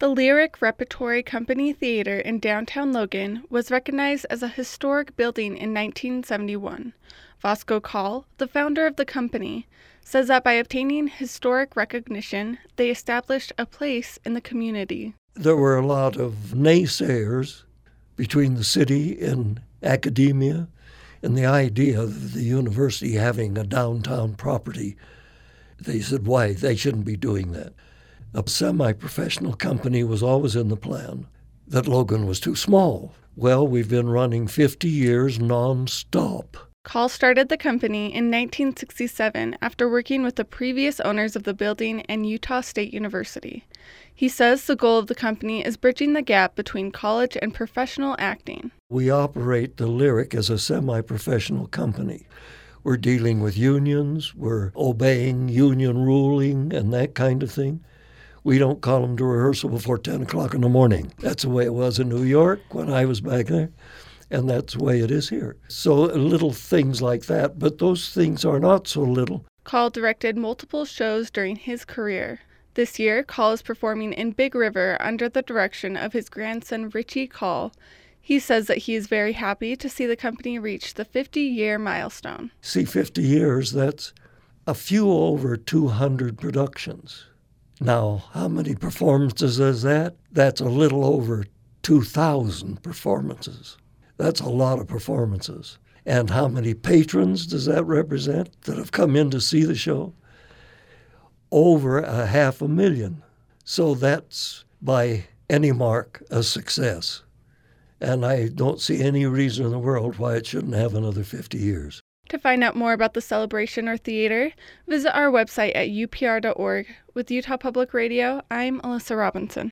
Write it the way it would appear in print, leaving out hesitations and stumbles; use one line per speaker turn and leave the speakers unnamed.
The Lyric Repertory Company Theater in downtown Logan was recognized as a historic building in 1971. Vasco Call, the founder of the company, says that by obtaining historic recognition, they established a place in the community.
There were a lot of naysayers between the city and academia and the idea of the university having a downtown property. They said, why? They shouldn't be doing that. A semi-professional company was always in the plan, that Logan was too small. Well, we've been running 50 years non-stop.
Call started the company in 1967 after working with the previous owners of the building and Utah State University. He says the goal of the company is bridging the gap between college and professional acting.
We operate the Lyric as a semi-professional company. We're dealing with unions, we're obeying union ruling and that kind of thing. We don't call them to rehearsal before 10 o'clock in the morning. That's the way it was in New York when I was back there, and that's the way it is here. So little things like that, but those things are not so little.
Call directed multiple shows during his career. This year, Call is performing in Big River under the direction of his grandson Richie Call. He says that he is very happy to see the company reach the 50-year milestone.
See, 50 years, that's a few over 200 productions. Now, how many performances is that? That's a little over 2,000 performances. That's a lot of performances. And how many patrons does that represent that have come in to see the show? Over 500,000. So that's, by any mark, a success. And I don't see any reason in the world why it shouldn't have another 50 years.
To find out more about the celebration or theater, visit our website at upr.org. With Utah Public Radio, I'm Alyssa Robinson.